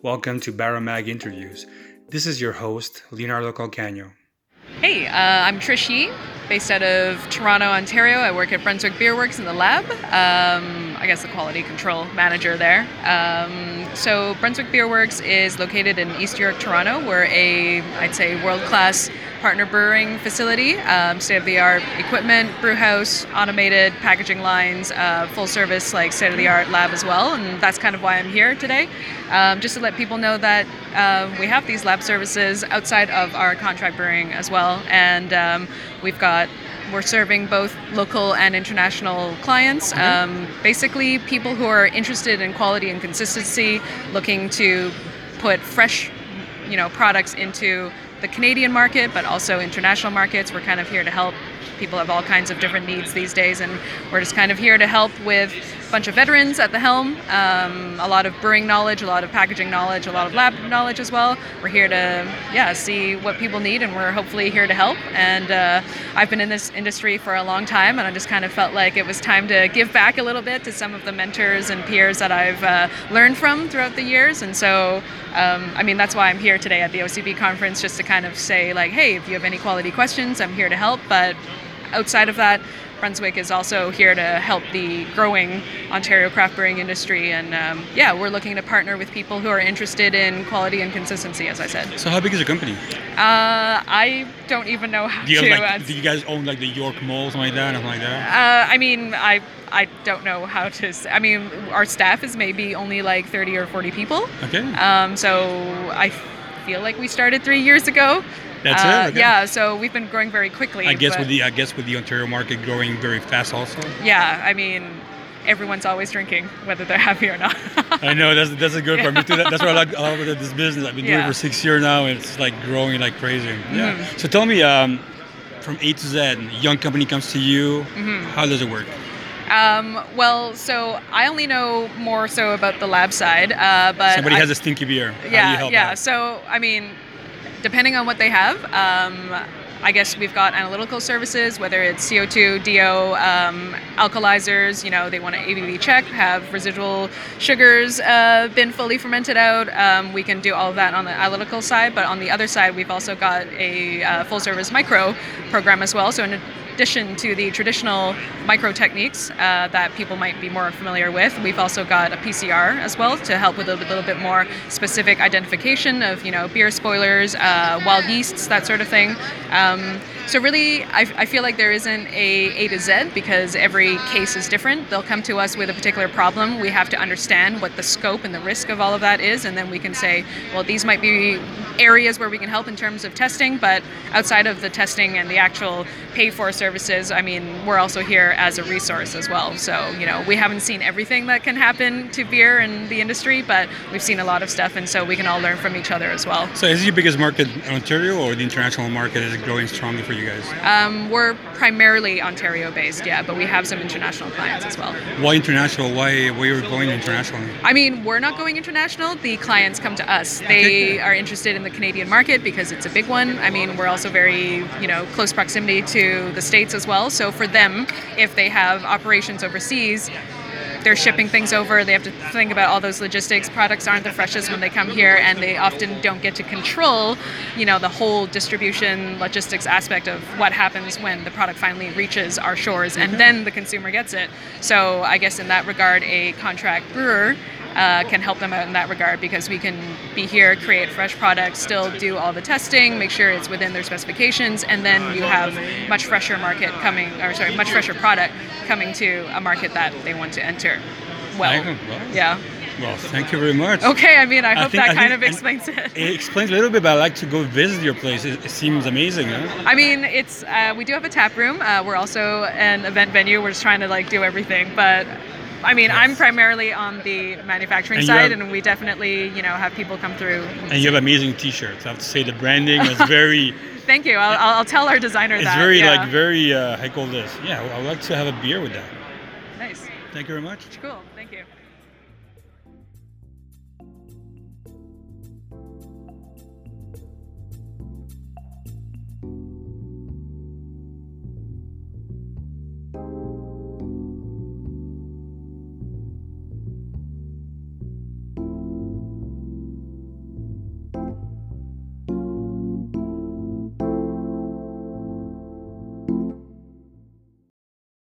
Welcome to Baramag Interviews. This is your host, Leonardo Calcagno. Hey, I'm Trish Yee, based out of Toronto, Ontario. I work at Brunswick Beer Works in the lab. I guess the quality control manager there. So Brunswick Beer Works is located in East York, Toronto. We're I'd say, world-class partner brewing facility, state-of-the-art equipment, brew house, automated packaging lines, full-service, like state-of-the-art lab as well. And that's kind of why I'm here today, just to let people know that we have these lab services outside of our contract brewing as well. And we're serving both local and international clients. Basically, people who are interested in quality and consistency, looking to put fresh, products into the Canadian market, but also international markets. We're kind of here to help. People have all kinds of different needs these days, and we're just kind of here to help with a bunch of veterans at the helm, a lot of brewing knowledge, a lot of packaging knowledge, a lot of lab knowledge as well. We're here to see what people need, and we're hopefully here to help. And I've been in this industry for a long time, and I just kind of felt like it was time to give back a little bit to some of the mentors and peers that I've learned from throughout the years. And so that's why I'm here today at the OCB conference, just to kind of say, like, hey, if you have any quality questions, I'm here to help. But outside of that, Brunswick is also here to help the growing Ontario craft brewing industry. And we're looking to partner with people who are interested in quality and consistency, as I said. So how big is your company? I don't even know how do you guys own like the York Mall, something like that, nothing like that? I don't know how to say. Our staff is maybe only like 30 or 40 people. Okay. So I feel like we started 3 years ago. That's it? Okay. Yeah, so we've been growing very quickly. I guess with the Ontario market growing very fast also. Yeah, everyone's always drinking, whether they're happy or not. I know, that's a good part. Me too. That's what I like about this business. I've been doing it for 6 years now, and it's like growing like crazy. Yeah. Mm-hmm. So tell me, from A to Z, a young company comes to you. Mm-hmm. How does it work? So I only know more so about the lab side, but somebody has a stinky beer. How do you help out? So depending on what they have, I guess we've got analytical services, whether it's CO2, DO, alkalizers. They want an ABV check, have residual sugars been fully fermented out. We can do all of that on the analytical side, but on the other side, we've also got a full-service micro program as well. So in addition to the traditional micro techniques that people might be more familiar with, we've also got a PCR as well to help with a little bit more specific identification of beer spoilers, wild yeasts, that sort of thing. So really, I feel like there isn't a to Z, because every case is different. They'll come to us with a particular problem. We have to understand what the scope and the risk of all of that is, and then we can say, well, these might be areas where we can help in terms of testing, but outside of the testing and the actual pay-for services, we're also here as a resource as well. So, we haven't seen everything that can happen to beer and the industry, but we've seen a lot of stuff, and so we can all learn from each other as well. So is this your biggest market in Ontario, or the international market is growing strongly for you guys? We're primarily Ontario-based, but we have some international clients as well. Why international? Why you're going internationally? We're not going international. The clients come to us. They are interested in the Canadian market because it's a big one. We're also very, close proximity to the States as well. So for them, if they have operations overseas, they're shipping things over. They have to think about all those logistics. Products aren't the freshest when they come here, and they often don't get to control, the whole distribution logistics aspect of what happens when the product finally reaches our shores, and then the consumer gets it. So I guess in that regard, a contract brewer can help them out in that regard, because we can be here, create fresh products, still do all the testing, make sure it's within their specifications, and then you have much fresher product coming to a market that they want to enter. Well, yeah. Well, thank you very much. Okay, I hope that kind of explains it. It explains a little bit, but I'd like to go visit your place. It seems amazing, huh? It's we do have a tap room. We're also an event venue. We're just trying to do everything, but yes. I'm primarily on the manufacturing side, and we definitely, have people come through. And you have amazing T-shirts. I have to say the branding is very. Thank you. I'll tell our designer it's that. It's very, I call this. Yeah, I would like to have a beer with that. Nice. Thank you very much. Cool. Thank you.